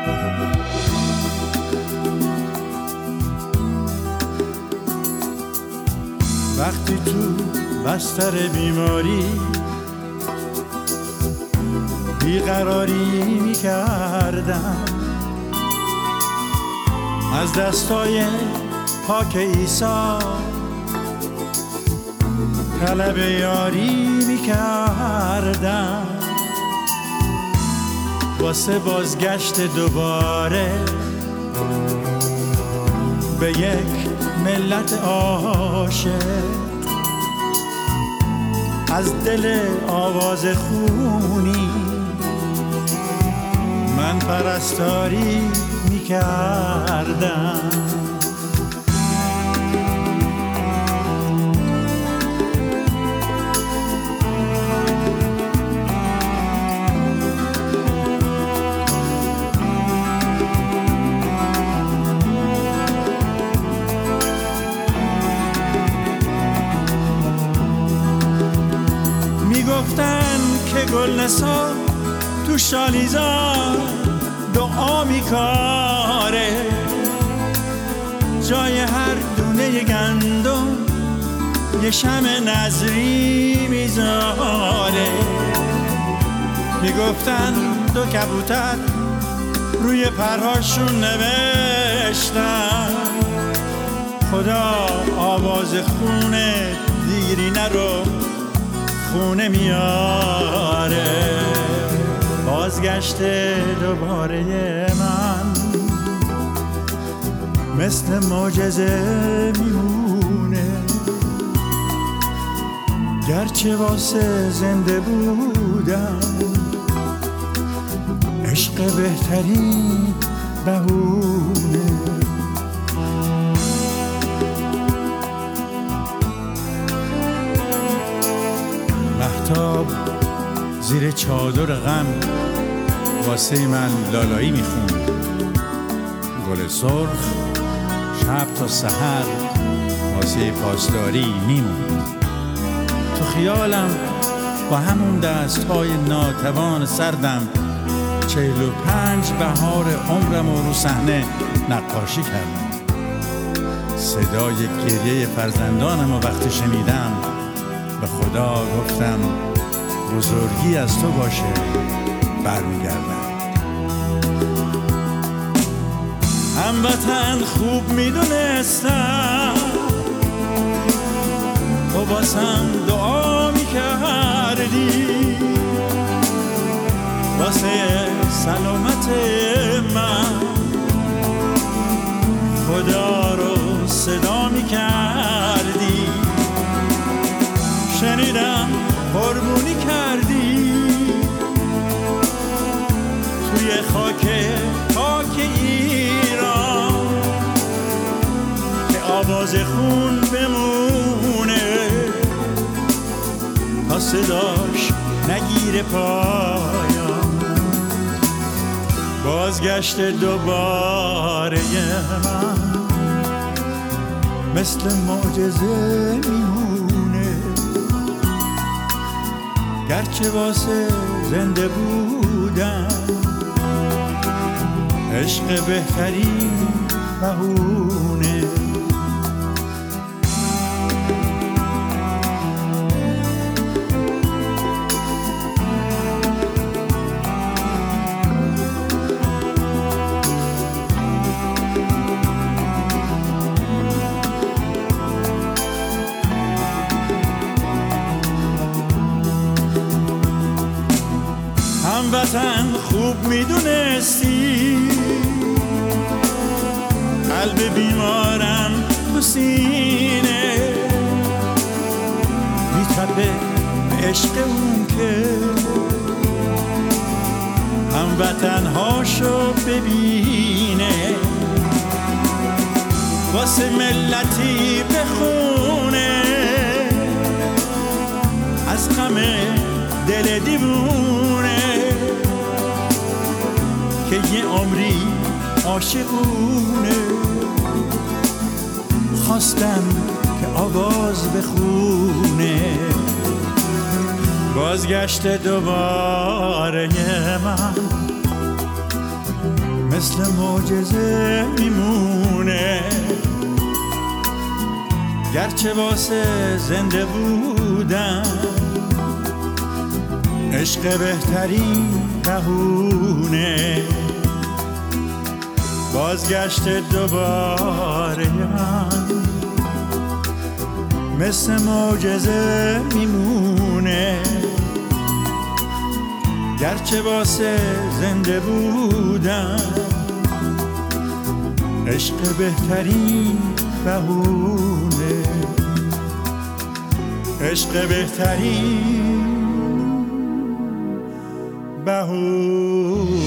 وقتی تو بستر بیماری بیقراری میکردم، از دستای پاک عیسی طلب یاری میکردم، واسه بازگشت دوباره به یک ملت عاشق، از دل آواز خونی من پرستاری میکردم. میگفتن که گلنسا تو شالیزار دعا میکاره، جای هر دونه گندم یه شمع نظری میذاره. میگفتن دو کبوتر روی پرهاشون نوشتن خدا آواز خونه دیرینه رو خونه میاره. بازگشت دوباره من مثل معجزه میمونه، گرچه واسه زنده بودم عشق بهترین بهونه. مهتاب زیر چادر غم واسه من لالایی میخوند، گل سرخ شب تا سحر واسه پاسداری میموند. تو خیالم با همون دستهای ناتوان سردم 45 بهار عمرم رو صحنه نقاشی کردم. صدای گریه فرزندانم رو وقتی شنیدم به خدا گفتم بزرگی از تو باشه، برمیگردم. هموطن خوب میدونستم تو باسم دعا میکردی واسه سلامت من، خدا رو صدا میکردی. شنیدم قربونی کردی توی خاک ایران که آواز خون بمونه تا صداش نگیره پایان. بازگشت دوباره من مثل معجزه میمونه، گرچه واسه زنده بودم عشق بهترین بهونه. هموطن خوب میدونستی قلب بیمارم تو سینه میتپه به عشق اون که هموطن هاشو ببینه، واسه ملتی بخونه از غم دل دیوونه که یه عمری عاشقونه. خواستم که آواز بخونه، بازگشت دوباره من مثل معجزه میمونه، گرچه واسه زنده بودن عشق بهترین بهونه. بازگشت دوباره من مثل معجزه میمونه، گرچه واسه زنده بودن عشق بهترین بهونه، عشق بهترین بهونه.